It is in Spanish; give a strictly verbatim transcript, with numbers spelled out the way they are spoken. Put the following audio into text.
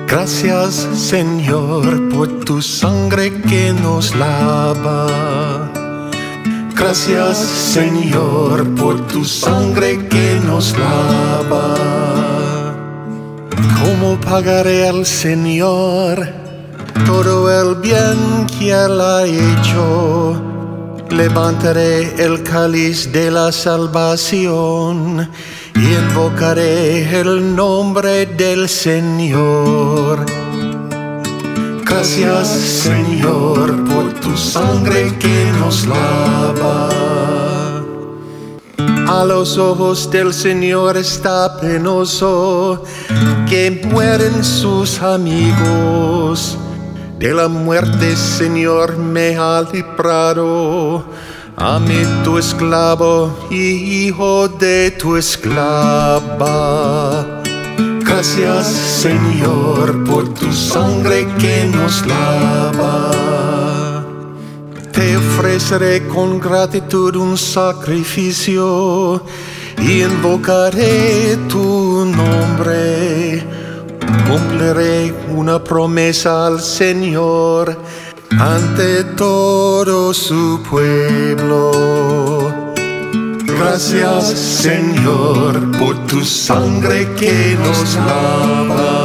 Gracias, Señor, por tu sangre que nos lava. Gracias, Señor, por tu sangre que nos lava. ¿Cómo pagaré al Señor todo el bien que Él ha hecho? Levantaré el cáliz de la salvación y invocaré el nombre del Señor. Gracias, Señor, por tu sangre que nos lava. A los ojos del Señor está penoso que mueren sus amigos. De la muerte, Señor, me ha librado. A mí tu esclavo y hijo de tu esclava. Gracias, Señor, por tu sangre que nos lava. Te ofreceré con gratitud un sacrificio y invocaré tu nombre. Cumpliré una promesa al Señor ante todo su pueblo. Gracias, Señor, por tu sangre que nos lava.